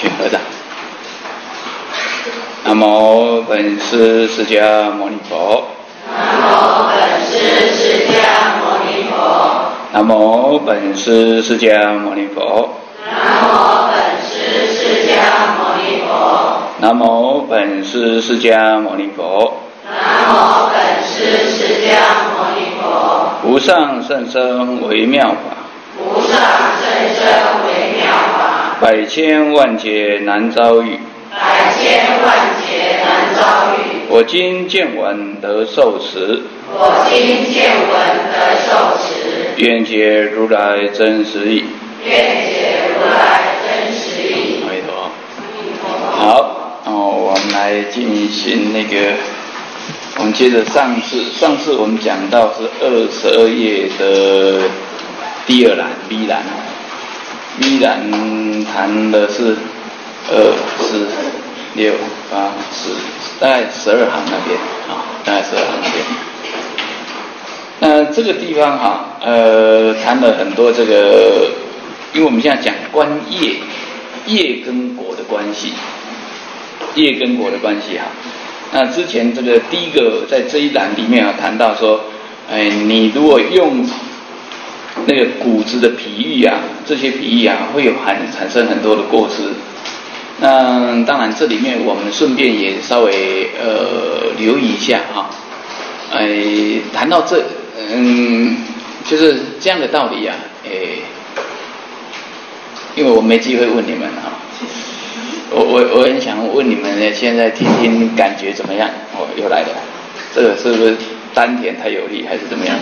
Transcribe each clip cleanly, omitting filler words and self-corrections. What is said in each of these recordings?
请合掌。南无本师释迦牟尼佛。 南无本师释迦牟尼佛。 南无本师释迦牟尼佛。 南无本师释迦牟尼佛。 南无本师释迦牟尼佛。 南无本师释迦牟尼佛。 无上甚深微妙法。 无上甚深微妙法。 百千万劫难遭遇。 百千万劫难遭遇。 我今见闻得受持。 我今见闻得受持。 愿解如来真实义。 愿解如来真实义。 阿弥陀佛。好，我们来进行那个，我们接着上次我们讲到是22页的第二栏 B 栏 ，B 栏谈的是2、4、6、8、10，大概12行那边啊，大概12行那边。那这个地方哈，谈了很多这个，因为我们现在讲观业跟果的关系，业跟果的关系哈。那之前这个第一个在这一栏里面啊，谈到说，你如果用那个谷子的比喻啊，这些比喻啊，会有产生很多的过失。那当然，这里面我们顺便也稍微留意一下哈。谈到这，就是这样的道理啊，因为我没机会问你们啊，我很想问你们呢，现在听听感觉怎么样？又来了，这个是不是丹田太有力，还是怎么样？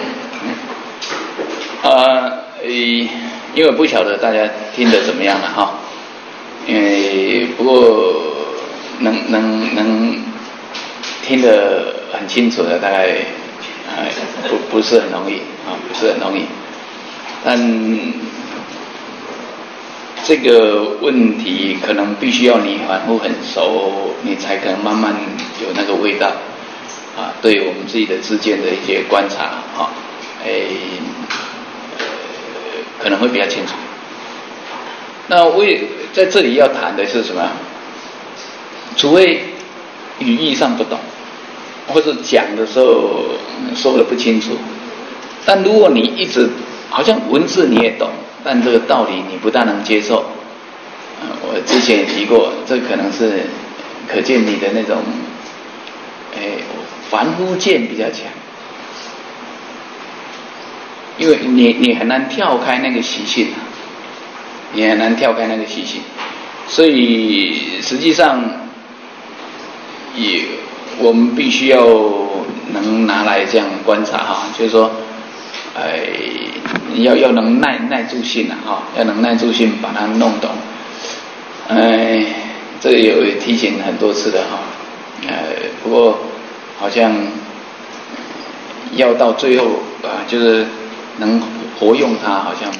因为我不晓得大家听得怎么样了哈，不过能听得很清楚的，大概不是很容易啊，不是很容易。但这个问题可能必须要你反复很熟，你才可能慢慢有那个味道啊，对我们自己的之间的一些观察啊，可能会比较清楚。那在这里要谈的是什么？除非语义上不懂，或者讲的时候说的不清楚，但如果你一直好像文字你也懂，但这个道理你不大能接受，我之前也提过，这可能是可见你的那种凡夫见比较强，因为你很难跳开那个习性，你很难跳开那个习性，所以实际上我们必须要能拿来这样观察哈，就是说，要能耐住性啊哈，要能耐住性把它弄懂，这个有提醒很多次的哈，不过好像要到最后啊，就是能活用它，好像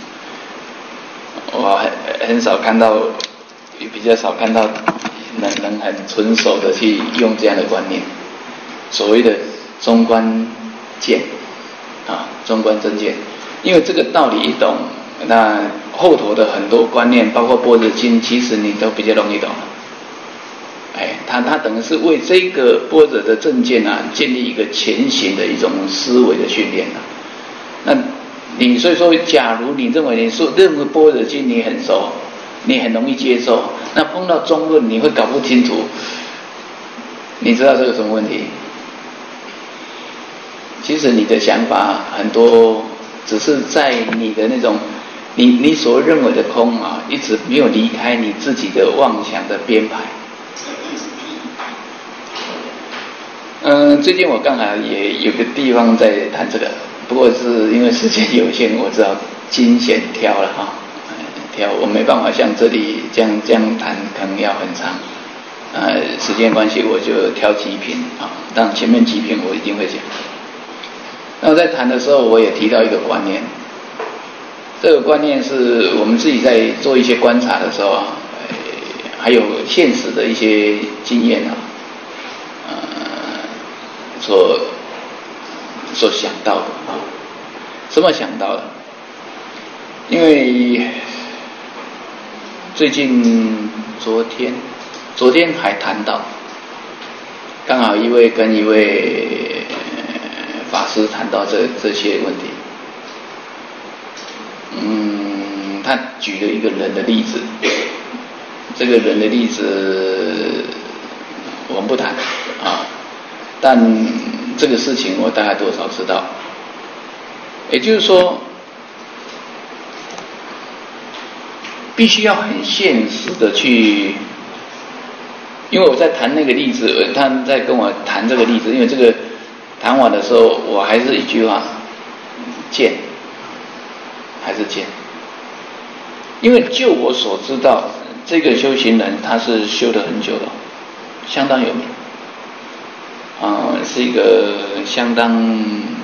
我很少看到，比较少看到能很纯熟的去用这样的观念，所谓的中观见啊，中观真见，因为这个道理一懂，那后头的很多观念，包括般若经，其实你都比较容易懂。他等于是为这个般若的正见啊，建立一个前行的一种思维的训练啊。那你所以说，假如你认为任何般若经你很熟，你很容易接受，那碰到中论你会搞不清楚，你知道这个什么问题？其实你的想法很多，只是在你的那种你所认为的空啊，一直没有离开你自己的妄想的编排。最近我刚好也有个地方在谈这个，不过是因为时间有限，我只好精选挑了哈，我没办法像这里这样谈，可能要很长。时间关系我就挑几品啊，当然前面几品我一定会讲。那我在谈的时候，我也提到一个观念，这个观念是我们自己在做一些观察的时候啊，还有现实的一些经验啊，所想到的啊，什么想到的？因为最近昨天还谈到，刚好跟一位法师谈到这些问题。他举了一个人的例子，这个人的例子我们不谈啊，但这个事情我大概多少知道。也就是说，必须要很现实的去，因为我在谈那个例子，他在跟我谈这个例子，因为这个谈完的时候，我还是一句话，见，还是见。因为就我所知道，这个修行人他是修得很久了，相当有名，是一个相当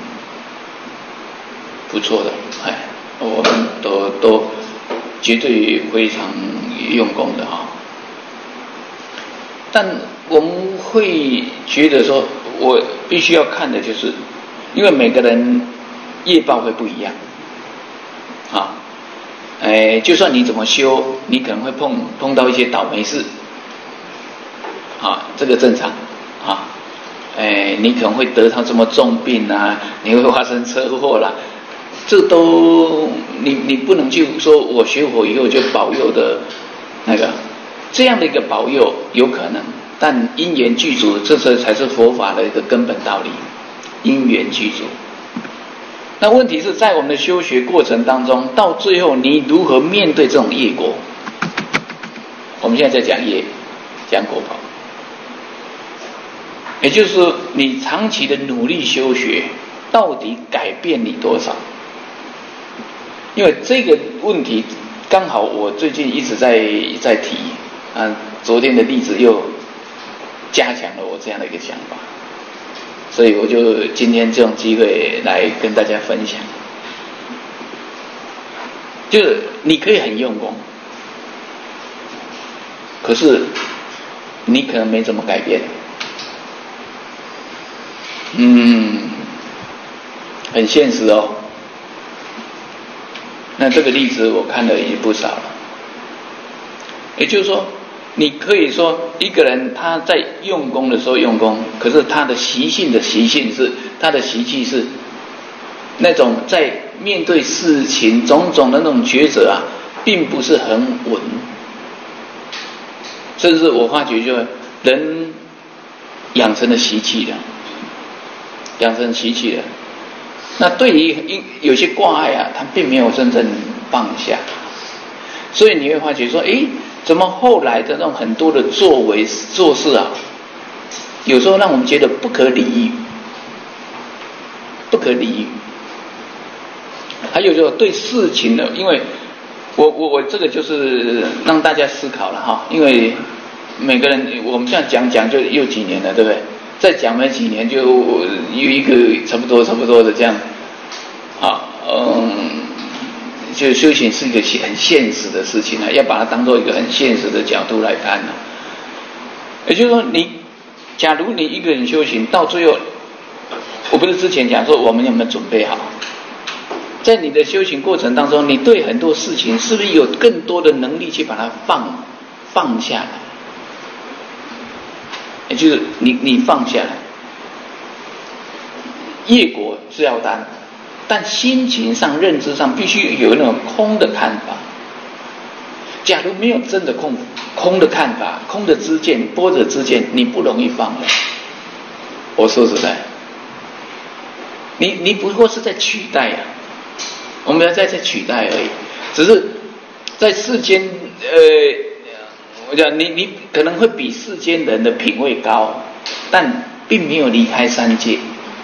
不错的，我们都绝对非常用功的哈。但我们会觉得说，我必须要看的就是，因为每个人业报会不一样，啊。就算你怎么修，你可能会碰到一些倒霉事，这个正常啊。你可能会得到什么重病啊，你会发生车祸啦，这都你不能去说我学佛以后就保佑的那个这样的一个保佑有可能，但因缘具足，这才是佛法的一个根本道理，因缘具足。那问题是在我们的修学过程当中，到最后你如何面对这种业果？我们现在在讲业，讲果报，也就是说你长期的努力修学，到底改变你多少？因为这个问题刚好我最近一直在提，昨天的例子又加强了我这样的一个想法。所以我就今天这种机会来跟大家分享，就是你可以很用功，可是你可能没怎么改变，很现实哦。那这个例子我看了也不少了，也就是说，你可以说一个人他在用功的时候用功，可是他的习性是，他的习气是那种在面对事情种种的那种抉择并不是很稳。甚至我发觉就人养成了习气了，那对于有些挂碍他并没有真正放下，所以你会发觉说，怎么后来的那种很多的做事有时候让我们觉得不可理喻。还有就对事情的，因为我这个就是让大家思考了哈，因为每个人我们这样讲就又几年了，对不对？再讲没几年就有一个差不多的这样，就修行是一个很现实的事情要把它当做一个很现实的角度来看也就是说，假如你一个人修行到最后，我不是之前讲说我们有没有准备好？在你的修行过程当中，你对很多事情是不是有更多的能力去把它放下来？也就是你放下来，业果是要担，但心情上、认知上必须有那种空的看法。假如没有真的空的看法、空的知见、般若知见，你不容易放的。我说实在，你不过是在取代我们要在取代而已，只是在世间我讲你可能会比世间人的品位高，但并没有离开三界，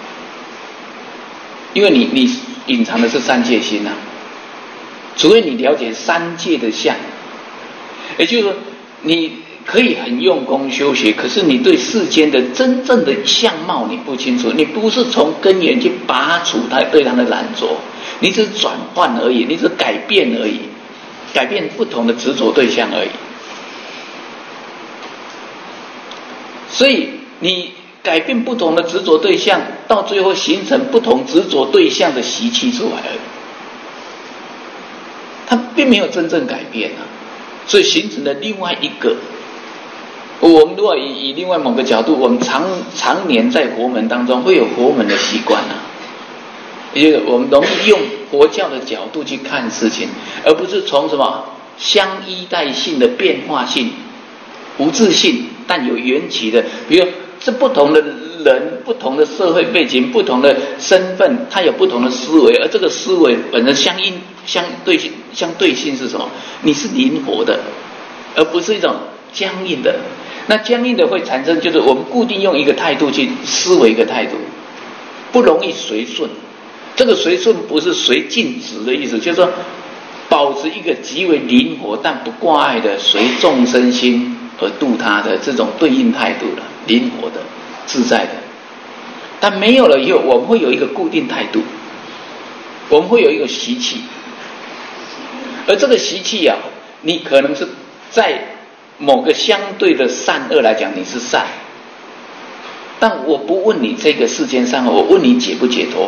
因为你隐藏的是三界心除非你了解三界的相，也就是说你可以很用功修学，可是你对世间的真正的相貌你不清楚，你不是从根源去拔除它对它的染着，你只是转换而已，你只是改变而已，改变不同的执着对象而已。所以你改变不同的执着对象，到最后形成不同执着对象的习气出来而已，它并没有真正改变所以形成了另外一个。我们如果以另外某个角度，我们常年在佛门当中会有佛门的习惯啊，也就是我们容易用佛教的角度去看事情，而不是从什么相依带性的变化性、无自性但有缘起的，比如这不同的人、不同的社会背景、不同的身份，它有不同的思维，而这个思维本身相对性是什么？你是灵活的，而不是一种僵硬的。那僵硬的会产生，就是我们固定用一个态度去思维一个态度，不容易随顺。这个随顺不是随境直的意思，就是说保持一个极为灵活但不挂碍的随众生心而度他的这种对应态度了，灵活的、自在的。但没有了以后，我们会有一个固定态度，我们会有一个习气，而这个习气啊，你可能是在某个相对的善恶来讲，你是善，但我不问你这个世间善恶，我问你解不解脱？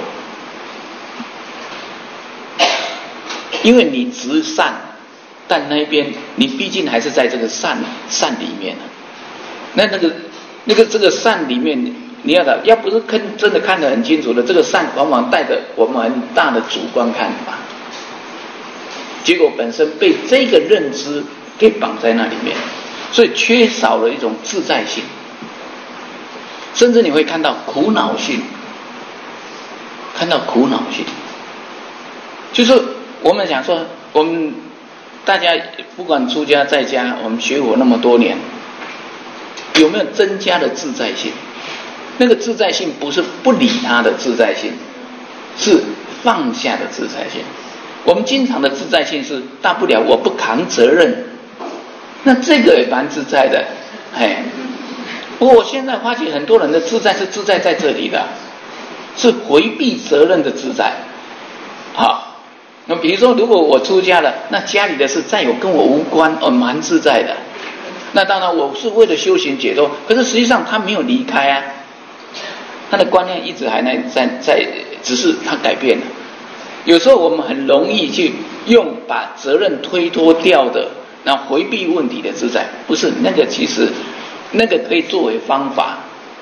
因为你直善，但那边你毕竟还是在这个善里面这个善里面，你要不是真的看得很清楚的，这个善往往带着我们很大的主观看法，结果本身被这个认知给绑在那里面，所以缺少了一种自在性，甚至你会看到苦恼性，就是我们想说，我们大家不管出家在家，我们学佛那么多年，有没有增加的自在性？那个自在性不是不理他的自在性，是放下的自在性。我们经常的自在性是大不了我不扛责任，那这个也蛮自在的。不过我现在发觉很多人的自在是自在在这里的，是回避责任的自在。好，那比如说如果我出家了，那家里的事再有跟我无关，蛮自在的。那当然我是为了修行解脱，可是实际上他没有离开啊，他的观念一直还在，只是他改变了。有时候我们很容易去用把责任推脱掉的，然后回避问题的自在，不是那个，其实那个可以作为方法，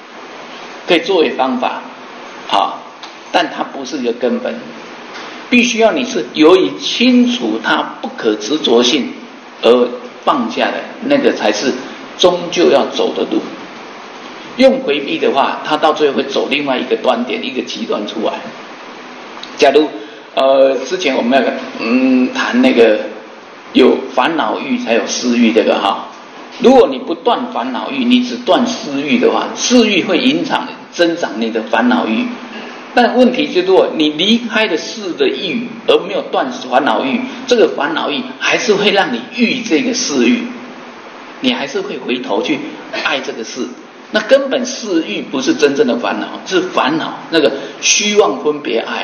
但它不是一个根本。必须要你是由于清楚它不可执着性而放下的，那个才是终究要走的路。用回避的话，它到最后会走另外一个端点，一个极端出来。假如之前我们谈那个有烦恼欲才有私欲这个哈，如果你不断烦恼欲，你只断私欲的话，私欲会增长你的烦恼欲。但问题就是，如果你离开了事的欲而没有断烦恼欲，这个烦恼欲还是会让你欲这个事欲，你还是会回头去爱这个事。那根本事欲不是真正的烦恼，是烦恼那个虚妄分别爱，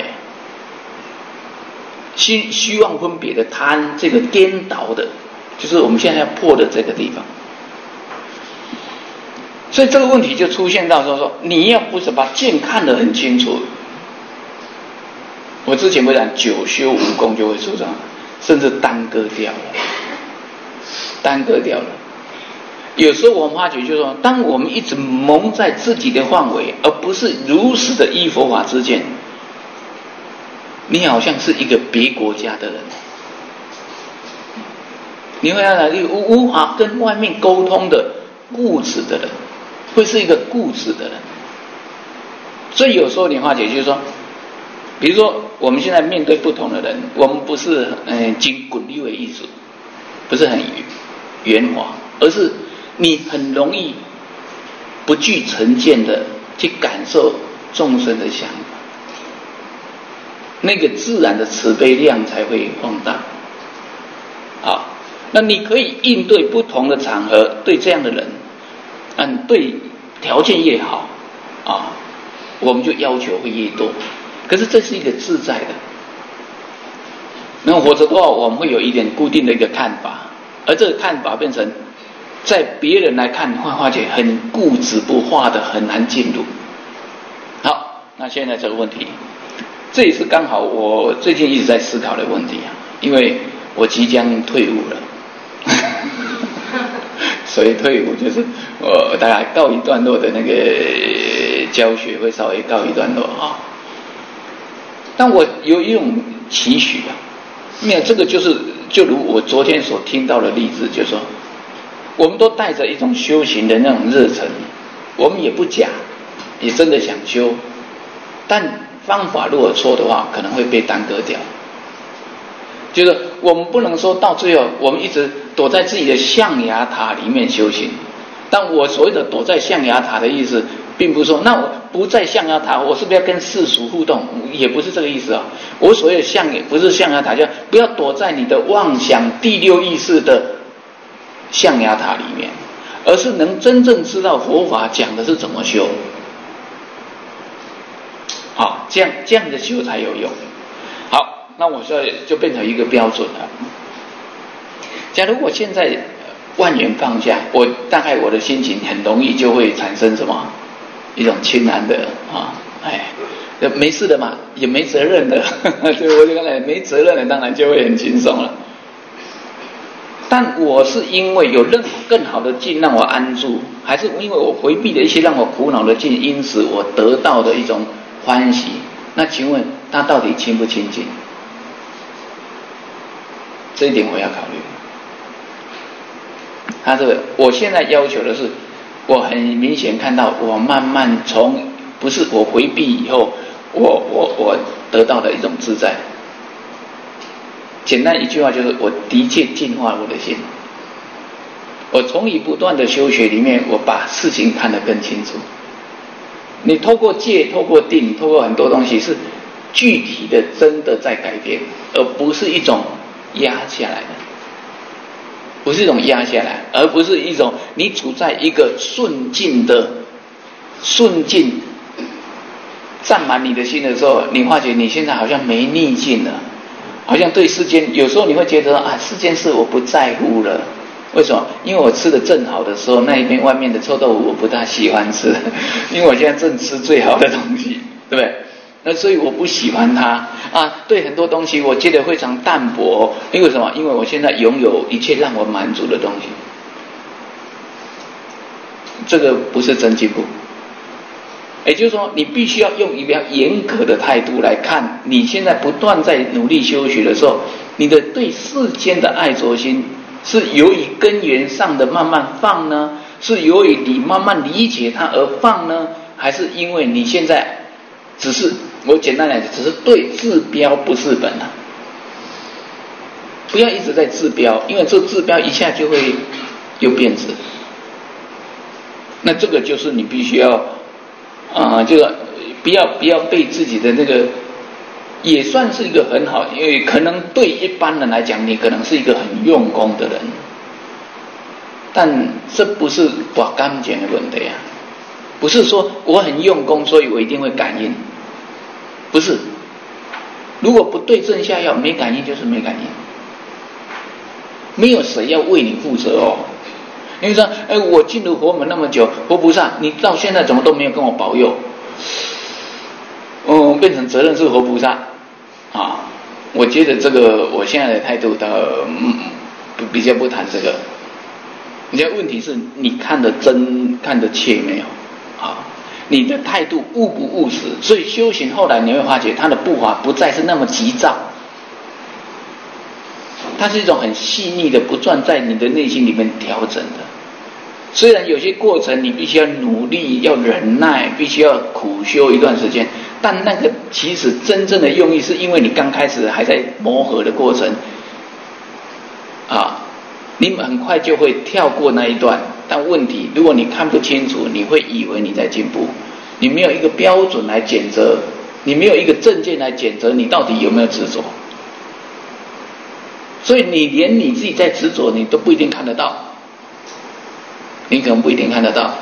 虚妄分别的贪，这个颠倒的，就是我们现在要破的这个地方。所以这个问题就出现到说你要不是把剑看得很清楚，我之前不讲久修武功就会出这样，甚至耽搁掉了。有时候我们发觉就是说，当我们一直蒙在自己的范围，而不是如实的依佛法之见，你好像是一个别国家的人，你会让你无法跟外面沟通的固执的人，会是一个固执的人。所以有时候你发觉就是说，比如说我们现在面对不同的人，我们不是经滚利为艺术，不是很圆滑，而是你很容易不具成见的去感受众生的想法，那个自然的慈悲量才会放大。那你可以应对不同的场合，对这样的人，对条件越好我们就要求会越多。可是这是一个自在的，那否则的话，我们会有一点固定的一个看法，而这个看法变成在别人来看会发觉很固执不化的，很难进入。好，那现在这个问题，这也是刚好我最近一直在思考的问题因为我即将退伍了所以退伍就是大概告一段落的那个教学会稍微告一段落啊。但我有一种期许啊，没有这个就如我昨天所听到的例子，就是说，我们都带着一种修行的那种热忱，我们也不假，也真的想修，但方法如果错的话，可能会被耽搁掉。就是我们不能说到最后，我们一直躲在自己的象牙塔里面修行。但我所谓的躲在象牙塔的意思，并不是说那我不在象牙塔，我是不是要跟世俗互动？也不是这个意思啊。我所谓的不是象牙塔，就不要躲在你的妄想第六意识的象牙塔里面，而是能真正知道佛法讲的是怎么修。好，这样的修才有用。好，那我说就变成一个标准了。假如我现在万缘放下，大概我的心情很容易就会产生什么一种轻然的没事的嘛，也没责任的，所以我就刚才没责任的，当然就会很轻松了。但我是因为有任何更好的境让我安住，还是因为我回避了一些让我苦恼的境，因此我得到的一种欢喜？那请问他到底清不清净？这一点我要考虑。他这个，我现在要求的是，我很明显看到，我慢慢不是我回避以后，我得到的一种自在。简单一句话就是，我的确净化我的心。我从以不断的修学里面，我把事情看得更清楚。你透过戒、透过定、透过很多东西，是具体的真的在改变，而不是一种压下来的。不是一种压下来，而不是一种你处在一个顺境占满你的心的时候，你发觉你现在好像没逆境了，好像对世间有时候你会觉得世间事我不在乎了。为什么？因为我吃的正好的时候，那一边外面的臭豆腐我不大喜欢吃，因为我现在正吃最好的东西，对不对？那所以我不喜欢它对很多东西我觉得非常淡薄，因为什么？因为我现在拥有一切让我满足的东西，这个不是真进步。也就是说，你必须要用一个比较严格的态度来看，你现在不断在努力修学的时候，你的对世间的爱着心是由于根源上的慢慢放呢，是由于你慢慢理解它而放呢，还是因为你现在只是，我简单来讲，只是对治标不治本啊。不要一直在治标，因为这治标一下就会又变质。那这个就是你必须要就是不要被自己的那个，也算是一个很好，因为可能对一般人来讲，你可能是一个很用功的人，但这不是把干净的问题啊。不是说我很用功，所以我一定会感应，不是。如果不对症下药，没感应就是没感应，没有谁要为你负责哦。因为说，我进入佛门那么久，佛菩萨，你到现在怎么都没有跟我保佑？变成责任是佛菩萨啊。我觉得这个我现在的态度比较不谈这个。你的问题是你看得真看得切没有？你的态度务不务实，所以修行后来你会发觉他的步伐不再是那么急躁，它是一种很细腻的，不断在你的内心里面调整的。虽然有些过程你必须要努力，要忍耐，必须要苦修一段时间，但那个其实真正的用意是因为你刚开始还在磨合的过程你很快就会跳过那一段。但问题，如果你看不清楚，你会以为你在进步，你没有一个标准来检测，你没有一个证件来检测你到底有没有执着，所以你连你自己在执着你都不一定看得到，你可能不一定看得到，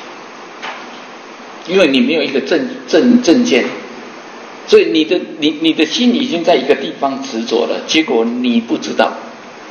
因为你没有一个证件，所以你的心已经在一个地方执着了，结果你不知道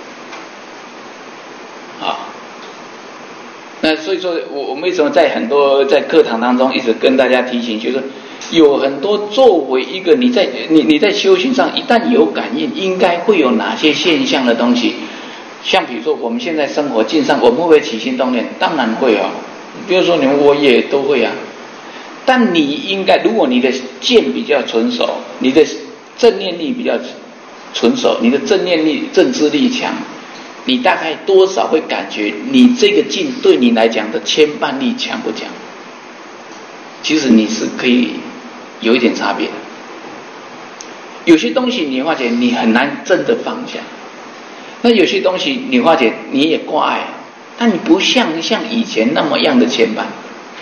那所以说我为什么在很多在课堂当中一直跟大家提醒，就是有很多作为一个你在修行上一旦有感应，应该会有哪些现象的东西， 像比如说我们现在生活境上，我们会不会起心动念？当然会啊，比如说你们我也都会啊。但你应该，如果你的见比较纯熟，你的正念力比较纯熟，你的正念力、正知力强，你大概多少会感觉你这个境对你来讲的牵绊力强不强？其实你是可以有一点差别的。有些东西你发觉你很难真的放下，那有些东西你发觉你也挂碍，但你不像以前那么样的牵绊。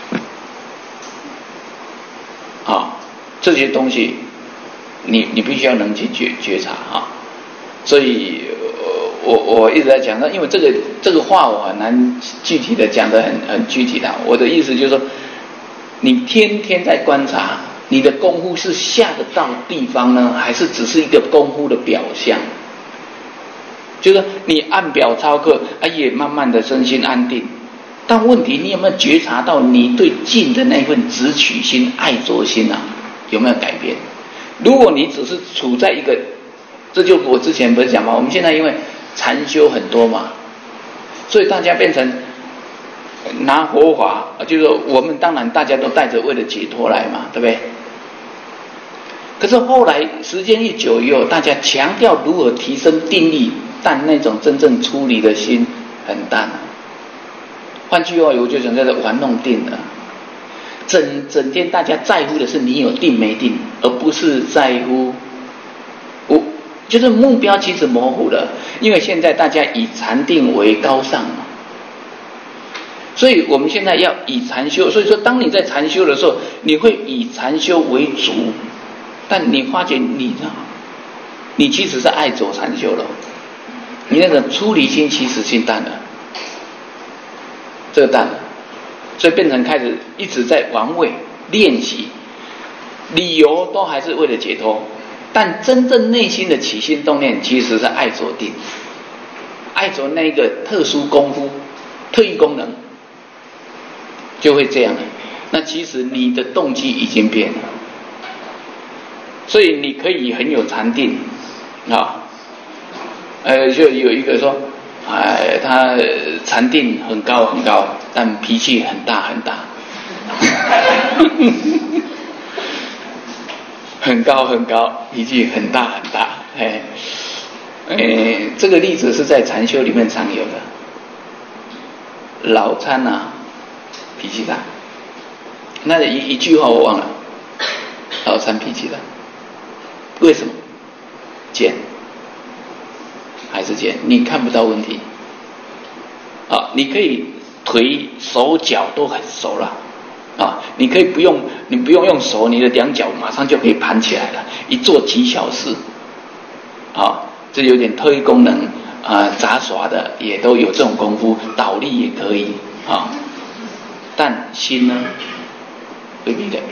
这些东西你必须要能去觉察啊。所以我一直在讲，因为这个话我很难具体的讲得很具体的。我的意思就是说，你天天在观察，你的功夫是下得到地方呢，还是只是一个功夫的表象？就是你按表操课，也慢慢的身心安定，但问题你有没有觉察到你对静的那份执取心、爱着心啊，有没有改变？如果你只是处在一个，这就我之前不是讲嘛，我们现在因为禅修很多嘛，所以大家变成拿佛法，就是说我们当然大家都带着为了解脱来嘛，对不对？可是后来时间一久以后，大家强调如何提升定力，但那种真正出离的心很淡。换句话，我就讲在这玩弄定了。整天大家在乎的是你有定没定，而不是在乎就是目标其实模糊了，因为现在大家以禅定为高尚嘛，所以我们现在要以禅修。所以说，当你在禅修的时候，你会以禅修为主，但你发觉你其实是爱走禅修了，你那个出离心其实心淡了，这个淡了。所以变成开始一直在玩味练习，理由都还是为了解脱，但真正内心的起心动念其实是爱着定，爱着那个特殊功夫、特异功能，就会这样了。那其实你的动机已经变了，所以你可以很有禅定啊。就有一个说，他禅定很高很高，但脾气很大很大，很高很高，脾气很大很大。这个例子是在禅修里面常有的。老参啊，脾气大，那一句话我忘了，老参脾气大，为什么？贱。还是这样，你看不到问题啊！你可以腿手脚都很熟了啊！你不用用手，你的两脚马上就可以盘起来了，一做几小时啊！这有点特异功能啊，杂耍的也都有这种功夫，倒立也可以啊。但心呢，未必改变，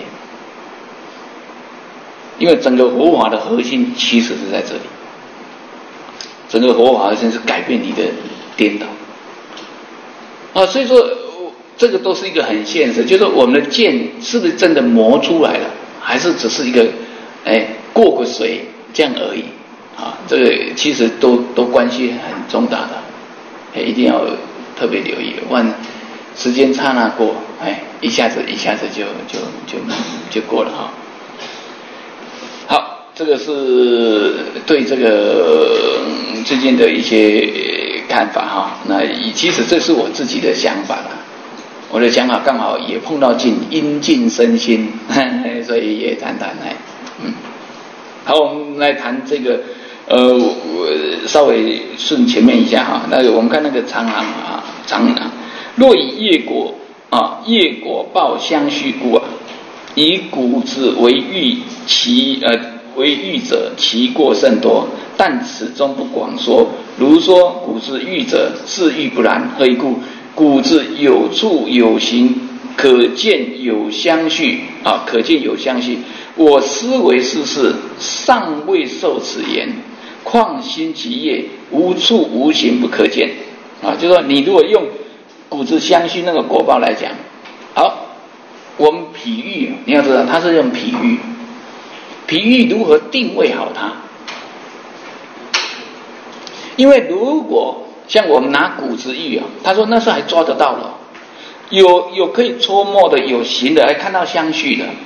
因为整个佛法的核心其实是在这里。整个佛法真是改变你的颠倒啊！所以说这个都是一个很现实，就是我们的见是不是真的磨出来了，还是只是一个过个水这样而已啊？这个其实都关系很重大的，一定要特别留意，不然时间刹那过，一下子就过了哈。好。这个是对这个最近的一些看法哈。那其实这是我自己的想法啦，我的想法刚好也碰到因境生心，所以也谈。好，我们来谈这个稍微顺前面一下哈。那我们看那个长行啊，若以业果报相续故啊，以谷子为喻为喻者，其过甚多，但此中不广说。如说古之喻者，是喻不然。何以故？古之有处有形，可见有相续啊，可见有相续。我思维世事，尚未受此言，况心其业，无处无形不可见啊。就是说，你如果用古之相续那个果报来讲，好，我们比喻，你要知道，它是用比喻。比喻如何定位好它？因为如果像我们拿骨质玉啊，他说那时候还抓得到了，有可以戳摸的，有形的，还看到相续的。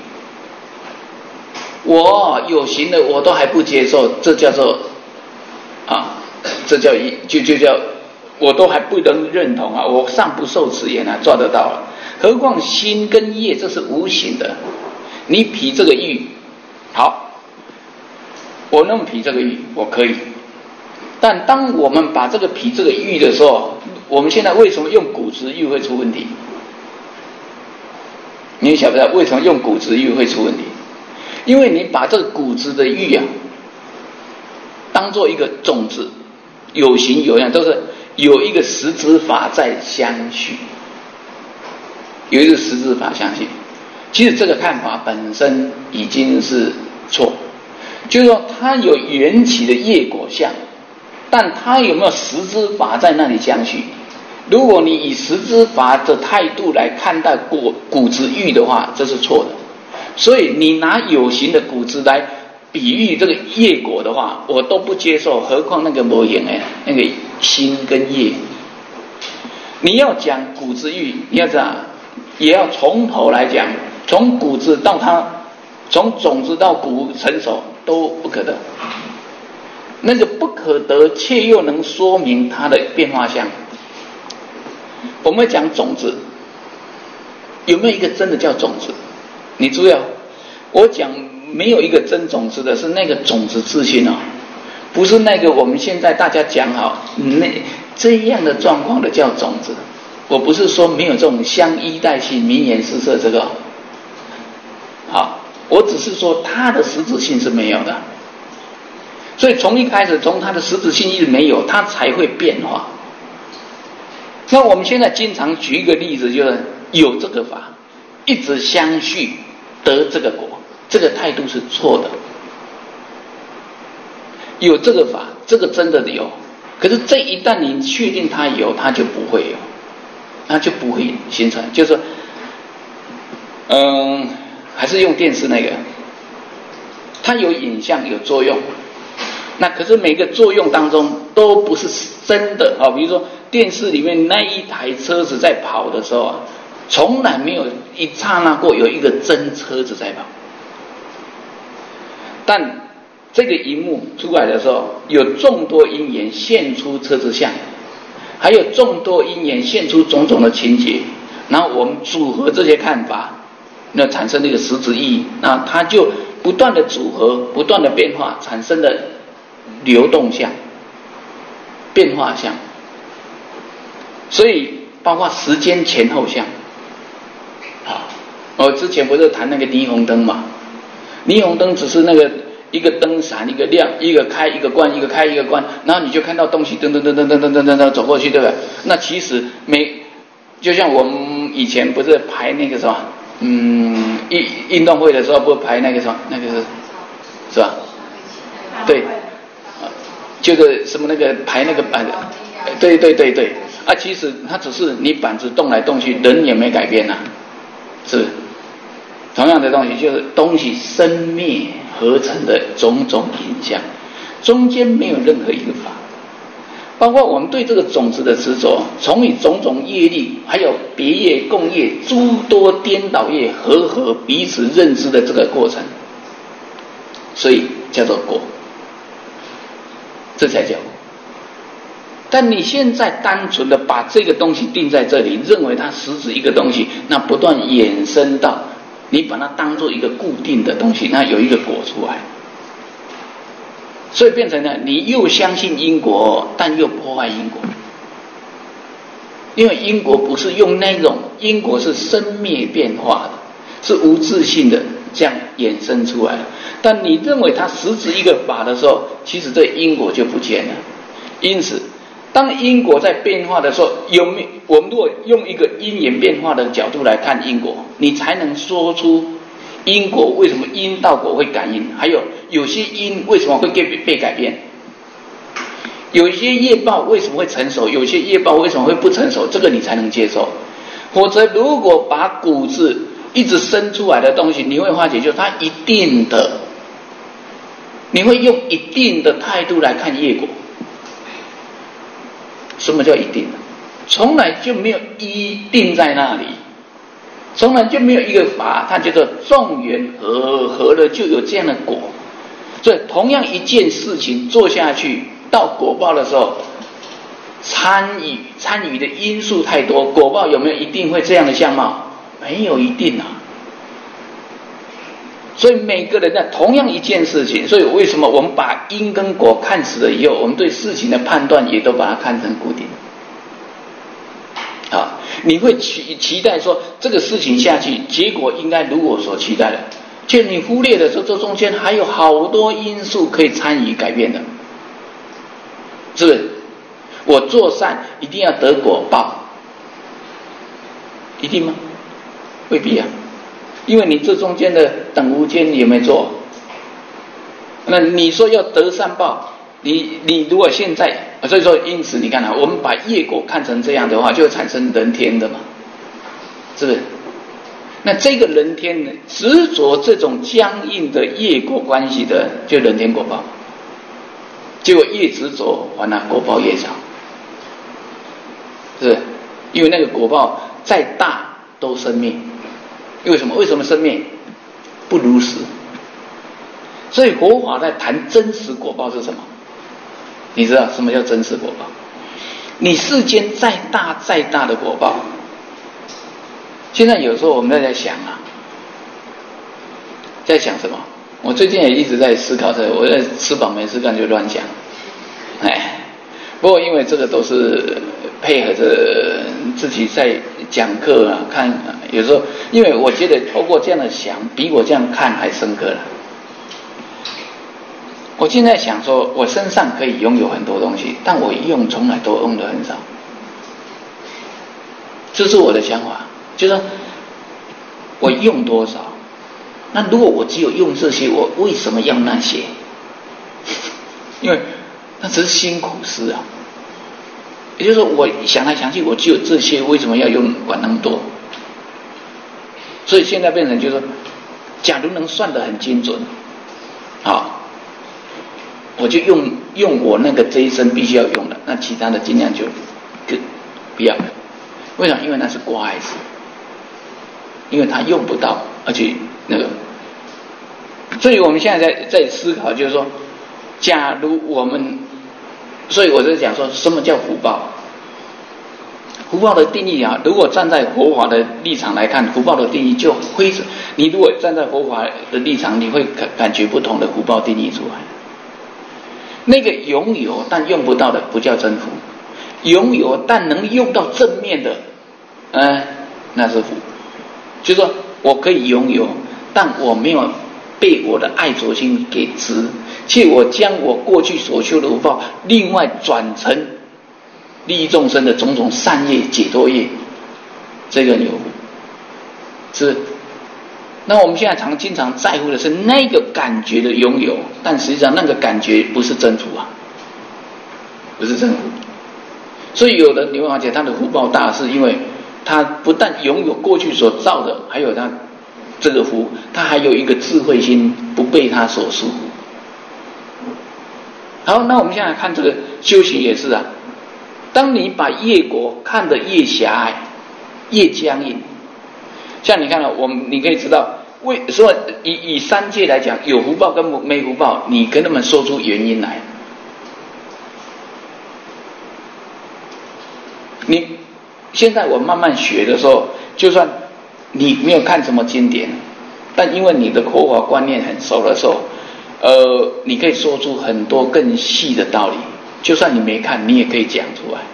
我有形的我都还不接受，这叫做这叫就叫我都还不能认同啊，我尚不受此言啊，抓得到了，何况心跟业这是无形的。你劈这个玉，好，我能劈这个玉，我可以。但当我们把这个劈这个玉的时候，我们现在为什么用骨质玉会出问题？你晓不晓得为什么用骨质玉会出问题？因为你把这个骨质的玉啊，当做一个种子，有形有样，都是有一个实质法在相续，有一个实质法相续。其实这个看法本身已经是错，就是说它有缘起的业果相，但它有没有实质法在那里相续？如果你以实质法的态度来看待骨质玉的话，这是错的。所以你拿有形的骨质来比喻这个业果的话，我都不接受，何况那个没用的那个心跟业。你要讲骨质玉，你要讲也要从头来讲，从骨质到它，从种子到骨成熟都不可得。那个不可得，却又能说明它的变化相。我们讲种子，有没有一个真的叫种子？你注意，我讲没有一个真种子的，是那个种子自性哦，不是那个我们现在大家讲好这样的状况的叫种子。我不是说没有这种相依代性、名言施设这个，好，我只是说它的实质性是没有的。所以从一开始，从它的实质性一直没有，它才会变化。那我们现在经常举一个例子，就是有这个法，一直相续得这个果，这个态度是错的。有这个法，这个真的有，可是这一旦你确定它有，它就不会有，它就不会形成。就是说还是用电视那个，它有影像有作用，那可是每个作用当中都不是真的啊。比如说电视里面那一台车子在跑的时候啊，从来没有一刹那过有一个真车子在跑。但这个荧幕出来的时候，有众多因缘现出车子相，还有众多因缘现出种种的情节，然后我们组合这些看法，那产生这个实质意义，那它就不断的组合，不断的变化，产生的流动相、变化相。所以包括时间前后相。好，我之前不是谈那个霓虹灯嘛？霓虹灯只是那个一个灯闪一个亮，一个开一个关，一个开一个关，然后你就看到东西噔噔噔噔噔噔噔噔走过去，对不对？那其实就像我们以前不是排那个什么，运动会的时候不是排那个什么，那个是吧？对，就是什么那个排那个板的，对对对对，其实它只是你板子动来动去，人也没改变啊，是不是？同样的东西就是东西生灭合成的种种影像，中间没有任何一个法。包括我们对这个种子的执着，从以种种业力，还有别业共业诸多颠倒业合彼此认知的这个过程，所以叫做果，这才叫果。但你现在单纯的把这个东西定在这里，认为它实质一个东西，那不断衍生到你把它当作一个固定的东西，那有一个果出来，所以变成了你又相信因果，但又破坏因果。因为因果不是用那种，因果是生灭变化的，是无自性的这样衍生出来的。但你认为它实质一个法的时候，其实这因果就不见了。因此当因果在变化的时候，我们如果用一个因缘变化的角度来看因果，你才能说出因果为什么因到果会感应，还有些因为什么会被改变，有一些业报为什么会成熟，有些业报为什么会不成熟，这个你才能接受。否则如果把骨子一直生出来的东西，你会发觉就是它一定的，你会用一定的态度来看业果。 什么叫一定？从来就没有一定在那里，从来就没有一个法，它叫做众缘合了就有这样的果。所以同样一件事情做下去，到果报的时候，参与的因素太多，果报有没有一定会这样的相貌？没有一定啊。所以每个人在同样一件事情，所以为什么我们把因跟果看死了以后，我们对事情的判断也都把它看成固定啊？你会期待说这个事情下去，结果应该如我所期待的，就你忽略的时候，这中间还有好多因素可以参与改变的，是不是？我做善一定要得果报，一定吗？未必啊。因为你这中间的等无间有没有做？那你说要得善报，你如果现在，所以说因此你看啊，我们把业果看成这样的话，就会产生人天的嘛，是不是？那这个人天呢，执着这种僵硬的业果关系的，就人天果报。结果越执着，完了果报越少，是不是？因为那个果报再大都生灭。为什么？为什么生灭？不如实。所以佛法在谈真实果报是什么？你知道什么叫真实果报？你世间再大的果报，现在有时候我们在想啊，在想什么？我最近也一直在思考这个，我在吃饱没事干就乱想，不过因为这个都是配合着自己在讲课啊，看有时候，因为我觉得透过这样的想，比我这样看还深刻了。我现在想说，我身上可以拥有很多东西，但我从来都用的很少。这是我的想法，就是说我用多少？那如果我只有用这些，我为什么要那些？因为那只是辛苦事啊。也就是说，我想来想去，我只有这些，为什么要管那么多？所以现在变成就是说，假如能算得很精准，我就用我那个这一生必须要用的，那其他的尽量就不要了。为什么？因为那是挂碍事，因为他用不到，而且那个，所以我们现在在思考，就是说，假如我们，所以我在讲说，什么叫福报？福报的定义啊，如果站在佛法的立场来看，福报的定义就会，你如果站在佛法的立场，你会感觉不同的福报定义出来。那个拥有但用不到的不叫真福，拥有但能用到正面的，那是福。就是说我可以拥有，但我没有被我的爱着心给执，且我将我过去所修的福报，另外转成利益众生的种种善业、解脱业，这个有福，是。那我们现在经常在乎的是那个感觉的拥有，但实际上那个感觉不是真福啊，不是真福。所以有的你会发现他的福报大，是因为他不但拥有过去所造的，还有他这个福，他还有一个智慧心，不被他所束缚。好，那我们现在看这个修行也是啊，当你把业果看得越狭隘、越僵硬，像你看了你可以知道，为什么以三界来讲，有福报跟没福报，你跟他们说出原因来。你现在我慢慢学的时候，就算你没有看什么经典，但因为你的佛法观念很熟的时候，你可以说出很多更细的道理，就算你没看，你也可以讲出来。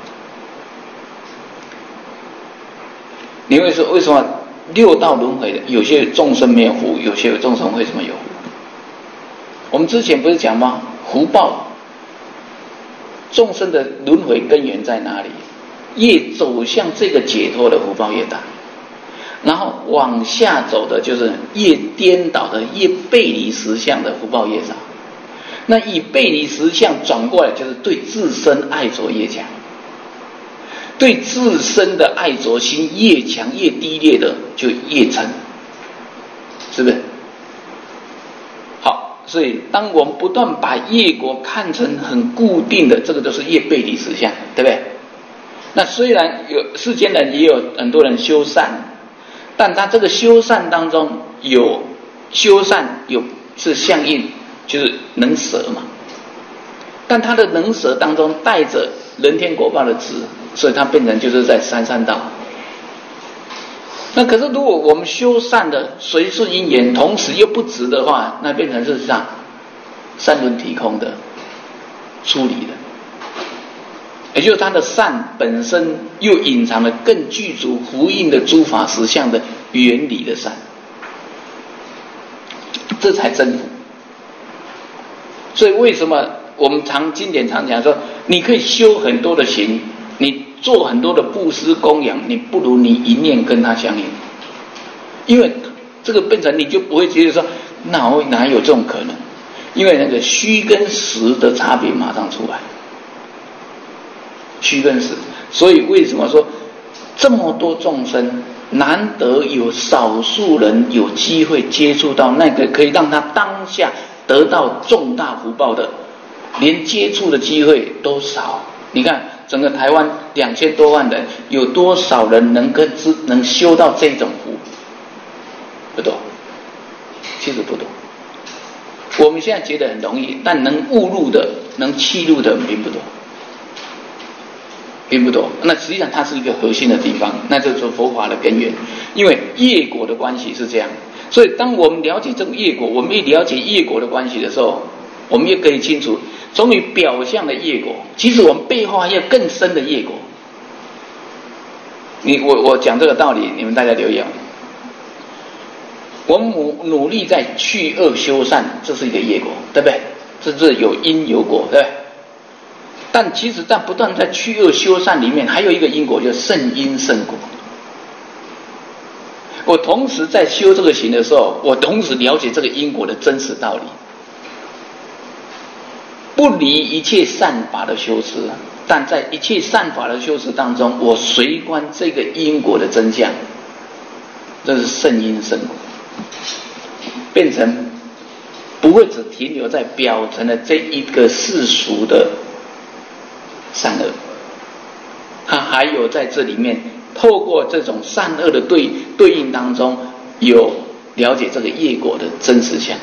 你会说为什么六道轮回的有些众生没有福，有些众生为什么有福？我们之前不是讲吗？福报，众生的轮回根源在哪里？越走向这个解脱的福报越大，然后往下走的就是越颠倒的、越背离实相的福报越少。那以背离实相转过来，就是对自身爱着越强，对自身的爱着心越强越低劣的就越沉，是不是？好，所以当我们不断把业果看成很固定的，这个都是越背离实相，对不对？ 那虽然有世间人也有很多人修善，但他这个修善当中有修善有是相应，就是能舍嘛。但他的能舍当中带着人天果报的执，所以他变成就是在三善道。那可是如果我们修善的随顺因缘，同时又不执的话，那变成是上三轮体空的处理的，也就是他的善本身又隐藏了更具足呼应的诸法实相的原理的善，这才真福。所以为什么我们经典常讲说，你可以修很多的行，你做很多的布施供养，你不如你一念跟他相应，因为这个变成你就不会觉得说哪有这种可能，因为那个虚跟实的差别马上出来，虚跟实。所以为什么说这么多众生难得有少数人有机会接触到那个可以让他当下得到重大福报的，连接触的机会都少。你看整个台湾2000多万人，有多少人能修到这种福？不多，其实不多。我们现在觉得很容易，但能误入的、能契入的并不多，并不多。那实际上它是一个核心的地方，那就是佛法的根源。因为业果的关系是这样，所以当我们了解这个业果，我们一了解业果的关系的时候，我们也可以清楚，从于表象的业果，其实我们背后还有更深的业果。我讲这个道理，你们大家留意啊。我们努力在去恶修善，这是一个业果，对不对？这是有因有果，对不对？但其实在不断在去恶修善里面，还有一个因果，叫胜因胜果。我同时在修这个行的时候，我同时了解这个因果的真实道理，不离一切善法的修持，但在一切善法的修持当中，我随观这个因果的真相，这是胜因胜果，变成不会只停留在表层的这一个世俗的善恶，它还有在这里面透过这种善恶的对应当中，有了解这个业果的真实相。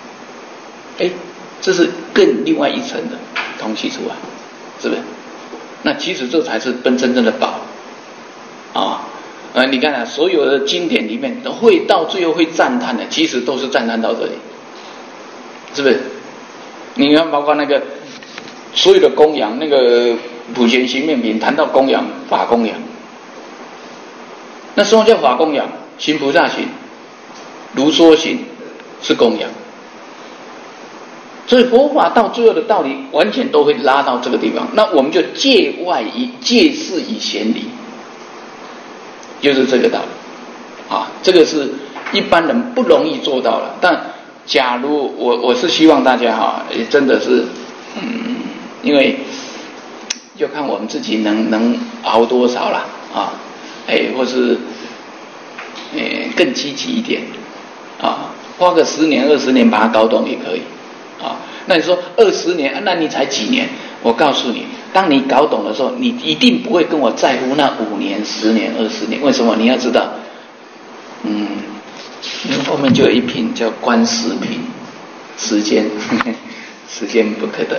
这是更另外一层的东西出来，是不是？那其实这才是真正的宝啊！你看啊，所有的经典里面都会到最后会赞叹的，其实都是赞叹到这里，是不是？你看，包括那个所有的供养，那个普贤行面品谈到供养法供养，那什么叫法供养？行菩萨行、如说行是供养。所以佛法到最后的道理完全都会拉到这个地方，那我们就借事以显理，就是这个道理啊。这个是一般人不容易做到了，但假如我是希望大家也真的是因为就看我们自己能熬多少了啊，或是更积极一点啊，花个10年20年把它搞懂也可以。那你说20年，那你才几年？我告诉你，当你搞懂的时候，你一定不会跟我在乎那5年、10年、20年。为什么？你要知道，后面就有一品叫观世品，时间，时间不可得。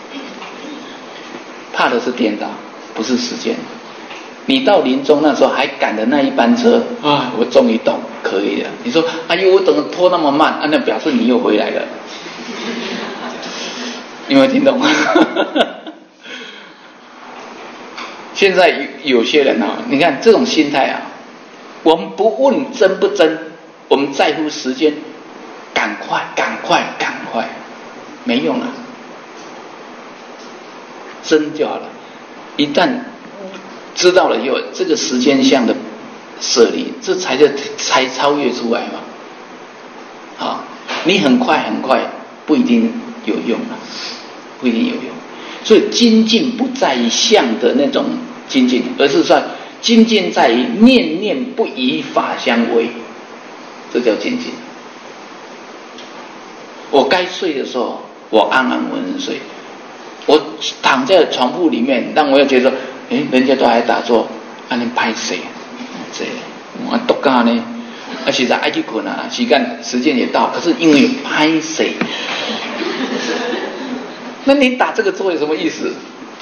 怕的是颠倒，不是时间。你到临终那时候还赶的那一班车啊，我终于懂，可以了。你说，哎呦，我怎么拖那么慢？那表示你又回来了。有没有听懂？现在有些人你看这种心态我们不问真不真，我们在乎时间，赶快，没用了，真就好了。一旦知道了以后，这个时间相的舍离，这才超越出来嘛。你很快不一定有用不一定有用。所以精进不在于相的那种精进，而是说精进在于念念不以法相违，这叫精进。我该睡的时候，我安安稳稳睡。我躺在床铺里面，但我要觉得人家都还打坐，你拍谁？这我都干呢，实在爱去困啊，时间也到，可是因为拍谁？那你打这个坐有什么意思？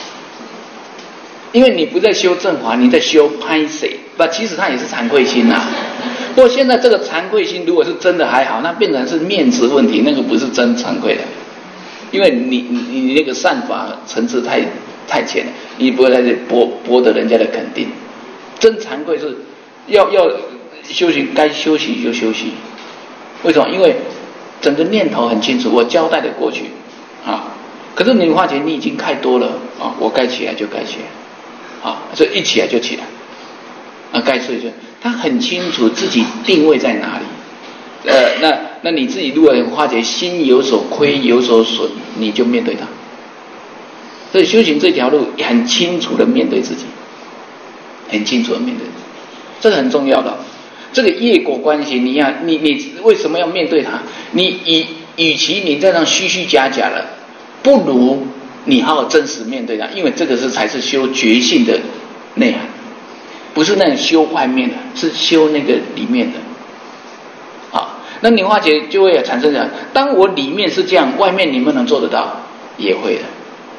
因为你不在修正法，你在修拍谁？其实它也是惭愧心啊。不过现在这个惭愧心，如果是真的还好，那变成是面子问题，那个不是真惭愧的，因为你那个善法层次太浅了，你不会在这博得人家的肯定。真惭愧是要修行，该休息就休息。为什么？因为整个念头很清楚，我交代的过去啊。可是你发觉你已经太多了啊，我该起来就该起来啊，所以一起来就起来啊，该睡就。他很清楚自己定位在哪里。那你自己如果发觉心有所亏有所损，你就面对它。所以修行这条路很清楚的面对自己，很清楚的面对自己，这个很重要的。这个业果关系，你为什么要面对它？你与其你在那虚虚假假的，不如你好好真实面对它，因为这个才是修觉性的内涵，不是那种修外面的，是修那个里面的。好，那你发觉就会产生这样，当我里面是这样，外面你不能做得到，也会的。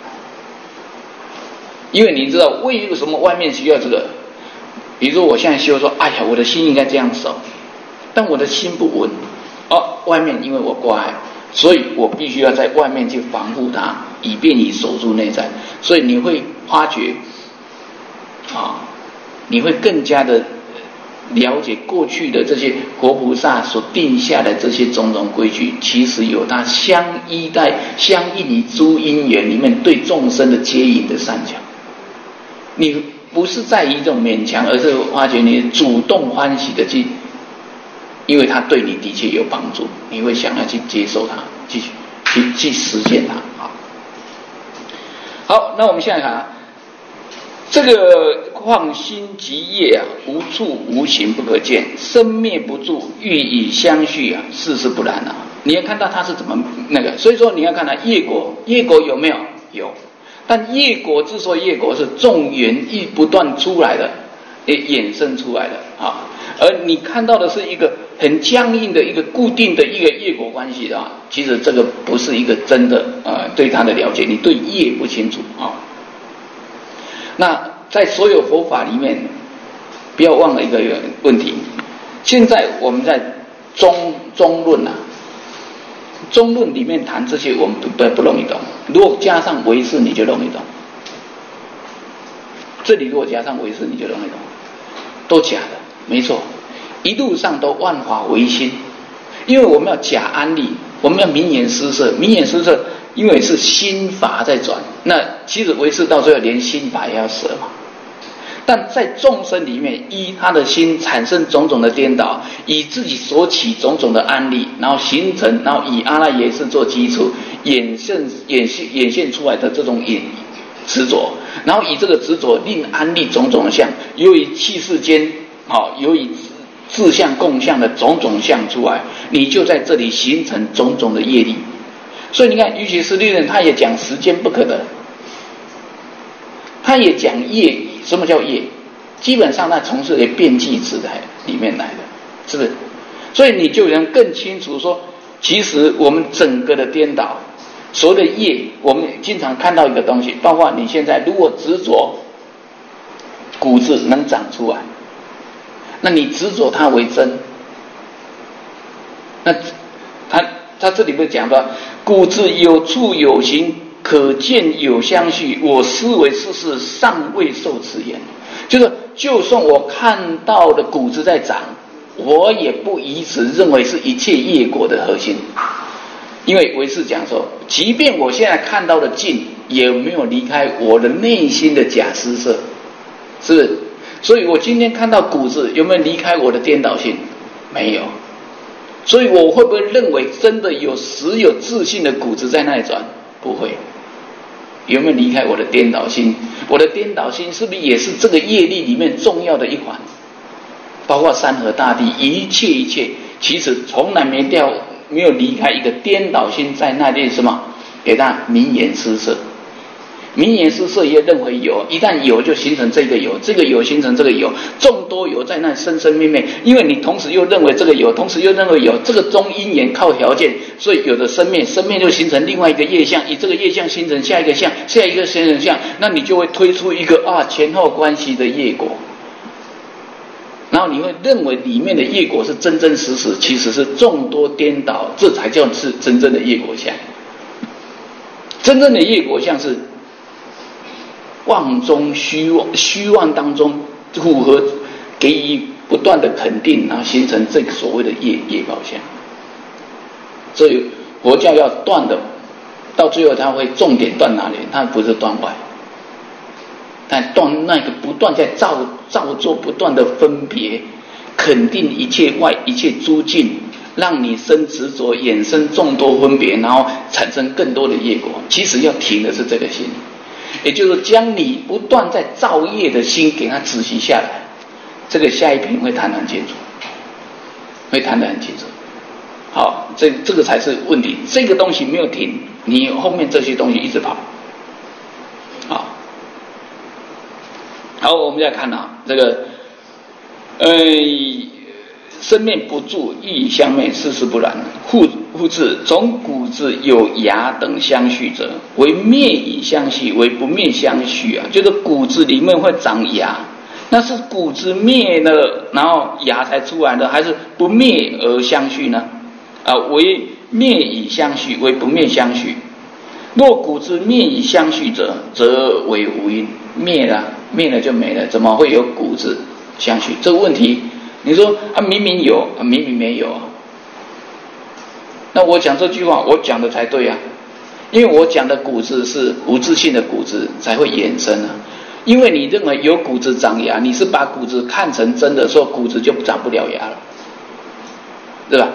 因为你知道为什么外面需要这个？比如说我现在修说，哎呀，我的心应该这样守，但我的心不稳，外面因为我挂碍，所以我必须要在外面去防护它，以便你守住内在。所以你会发觉，你会更加的了解过去的这些活菩萨所定下的这些种种规矩，其实有它相应于诸因缘里面对众生的接引的善巧。你不是在于这种勉强，而是发觉你主动欢喜的去，因为它对你的确有帮助，你会想要去接受它，去实践它。好，那我们现在看这个况心即业无处无形不可见，生灭不住，欲以相续事事不然你要看到它是怎么那个，所以说你要看它业果有没有？有。但业果之所以业果是众缘一不断出来的，衍生出来的而你看到的是一个很僵硬的一个固定的一个业果关系的其实这个不是一个真的对它的了解，你对业不清楚那在所有佛法里面，不要忘了一个问题，现在我们在中论中论里面谈这些我们不容易懂，如果加上唯识你就容易懂，这里如果加上唯识你就容易懂，都假的，没错，一路上都万法唯心，因为我们要假安立，我们要明言施设，因为是心法在转，那其实唯识到最后连心法也要舍嘛。但在众生里面，依他的心产生种种的颠倒，以自己所起种种的安立，然后形成，然后以阿赖耶识做基础，演现出来的这种执着，然后以这个执着令安立种种的相，由于气世间由于自相共相的种种相出来，你就在这里形成种种的业力。所以你看，瑜伽师利论他也讲时间不可得，他也讲业。什么叫业？基本上那从事的变计词在里面来的，是不是？所以你就能更清楚说，其实我们整个的颠倒，所谓的业，我们经常看到一个东西，包括你现在如果执着骨质能长出来，那你执着它为真，那他这里不是讲到骨质有处有形，可见有相续，我思维世事尚未受此言，就是就算我看到的骨质在长，我也不以此认为是一切业果的核心，因为唯识讲说，即便我现在看到的境，也没有离开我的内心的假施设，是不是？所以我今天看到骨质，有没有离开我的颠倒性？没有。所以我会不会认为真的有实有自信的骨质在那里转？不会。有没有离开我的颠倒心？我的颠倒心是不是也是这个业力里面重要的一环？包括山河大地，一切，其实从来没有离开一个颠倒心在那里什么？给他明言施设。 名言施设也认为有，一旦有就形成这个有，这个有形成这个有，众多有在那生生灭灭，因为你同时又认为这个有，同时又认为有，这个中因缘靠条件，所以有的生灭，生灭就形成另外一个业相，以这个业相形成下一个相，下一个形成相，那你就会推出一个前后关系的业果，然后你会认为里面的业果是真真实实，其实是众多颠倒，这才叫是真正的业果相。真正的业果相是妄中虚妄，虚妄当中符合给予不断的肯定，然后形成这个所谓的业报相。所以佛教要断的，到最后它会重点断哪里？它不是断外，但断那个不断在造作不断的分别，肯定一切外一切诸境，让你生执着，衍生众多分别，然后产生更多的业果。其实要停的是这个心，也就是将你不断在造业的心给它止息下来，这个下一品会谈得很清楚，会谈得很清楚。好，这个才是问题。这个东西没有停，你后面这些东西一直跑。好，我们再看这个，生灭不住，亦相灭，事实不然。复次，从骨质有芽等相续者，为灭以相续，为不灭相续啊，就是骨质里面会长芽，那是骨质灭了，然后芽才出来的，还是不灭而相续呢？为灭以相续，为不灭相续。若骨质灭以相续者，则为无因。灭了就没了，怎么会有骨质相续？这个问题，你说明明有，明明没有啊。那我讲这句话，我讲的才对啊，因为我讲的骨质是无自性的骨质才会衍生啊。因为你认为有骨质长芽，你是把骨质看成真的，说骨质就长不了芽了，对吧？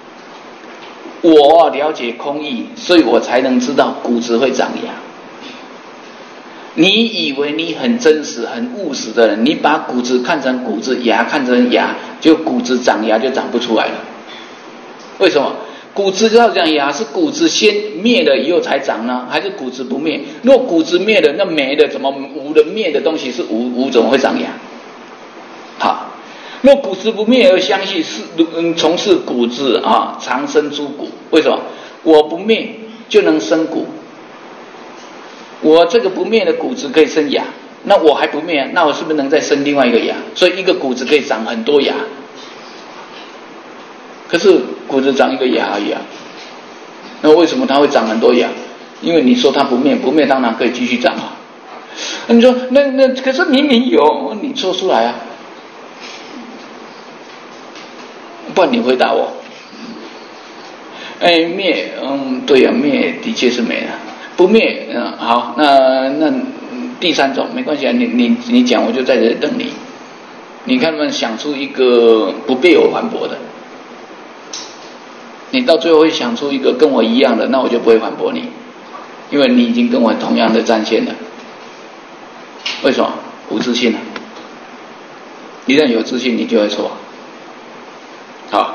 我了解空义，所以我才能知道骨质会长芽。你以为你很真实很务实的人，你把骨质看成骨质，芽看成芽，就骨质长芽就长不出来了。为什么？骨质要长芽是骨质先灭了以后才长呢，还是骨质不灭？若骨质灭了，那没了，怎么无了灭的东西是无怎么会长芽？好，若骨质不灭而相续，是从事骨质常生诸骨。为什么？我不灭就能生骨，我这个不灭的骨质可以生芽，那我还不灭，那我是不是能再生另外一个芽？所以一个骨质可以长很多芽，可是骨质长一个芽而已啊。那为什么它会长很多芽？因为你说它不灭，不灭当然可以继续长啊。你说那可是明明有，你说出来啊。不然你回答我。灭，对啊，灭的确是没了。不灭，好，那第三种没关系啊，你讲，我就在这里等你。你看他们想出一个不被我反驳的，你到最后会想出一个跟我一样的，那我就不会反驳你，因为你已经跟我同样的战线了。为什么？无自信了。一旦有自信，你就会错。好。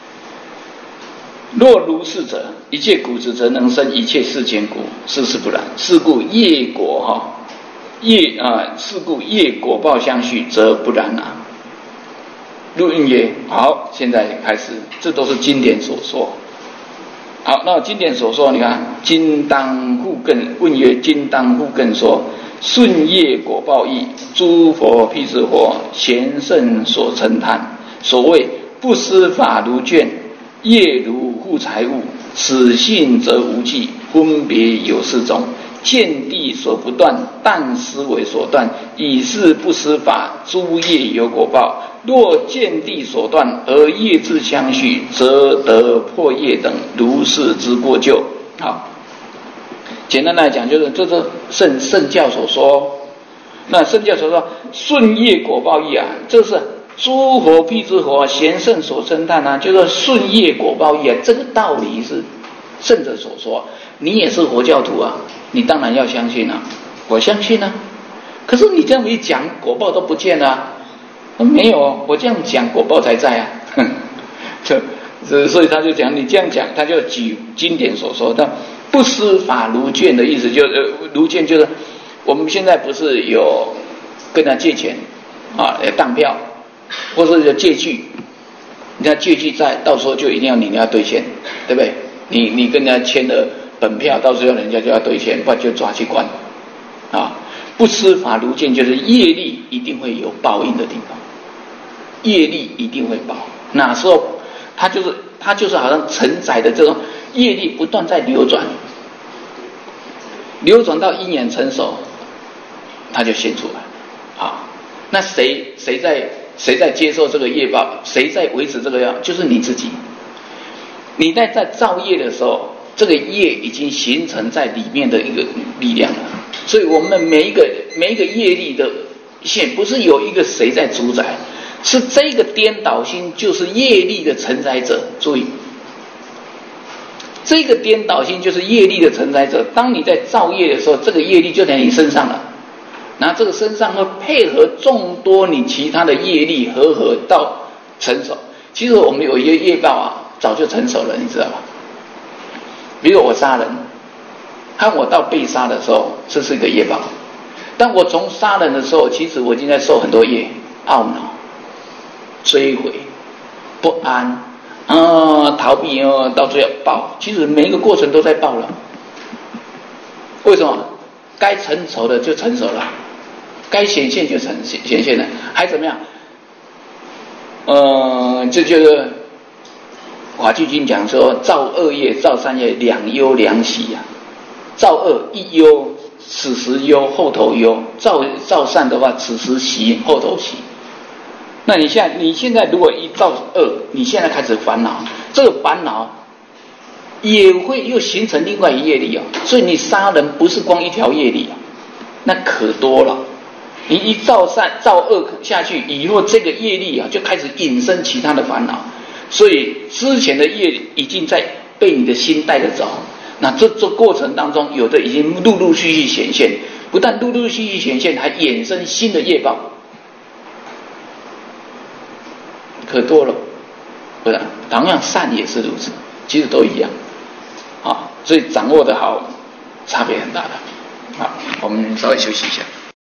若如是者，一切骨质则能生一切世间骨，事实不然。是故业果是故业果报相续，则不然啊。入印曰：好，现在开始，这都是经典所说。好，那经典所说，你看，今当复更问曰：今当复更说，顺业果报义，诸佛辟支佛，贤圣所称叹。所谓不思法如卷，业如护财物，此性则无记，分别有四种。见地所不断，但思维所断，以是不思法，诸业有果报。若见地所断而业自相续，则得破业等，如是之过咎。好，简单来讲，就是这是圣教所说。那圣教所说顺业果报义啊，这是诸佛辟支佛，贤圣所称叹啊，就是顺业果报义啊，这个道理是圣者所说。你也是佛教徒啊，你当然要相信啊，我相信啊。可是你这样一讲，果报都不见了啊。没有，我这样讲，果报才在啊。所以他就讲，你这样讲，他就举经典所说的， 不施法如犍的意思就是如犍就是我们现在不是有跟他借钱啊，当票，或者有借据，人家借据在，到时候就一定要你要兑现，对不对？你跟人家签了本票，到时候人家就要兑现，不然就抓去关啊。不施法如犍就是业力一定会有报应的地方，业力一定会报。哪时候它就是好像承载的这种业力不断在流转到因缘成熟，它就现出来啊。那谁在接受这个业报？谁在维持这个业？就是你自己。你在造业的时候，这个业已经形成在里面的一个力量了。所以我们每一个业力的线，不是有一个谁在主宰，是这个颠倒心就是业力的承载者。注意，这个颠倒心就是业力的承载者。当你在造业的时候，这个业力就在你身上了，然后这个身上会配合众多你其他的业力合到成熟。其实我们有一些业报啊，早就成熟了，你知道吧？比如我杀人，和我到被杀的时候，这是一个业报。但我从杀人的时候，其实我已经在受很多业，懊恼、追悔、不安逃避到最后报。其实每一个过程都在报了。为什么？该成熟的就成熟了，该显现就显现了，还怎么样？这就是法句经讲说，造恶业、造善业，两忧两喜啊。造恶一忧，此时忧，后头忧；造善的话，此时喜，后头喜。那你现在如果一造恶，你现在开始烦恼，这个烦恼也会又形成另外一业力啊。所以你杀人不是光一条业力啊，那可多了。你一造善造恶下去以后，这个业力啊就开始引生其他的烦恼。所以之前的业已经在被你的心带着走。那这过程当中，有的已经陆陆续续显现，不但陆陆续续显现，还衍生新的业报，可多了。不然，同样善也是如此，其实都一样啊。所以掌握的好，差别很大的。好，我们稍微休息一下。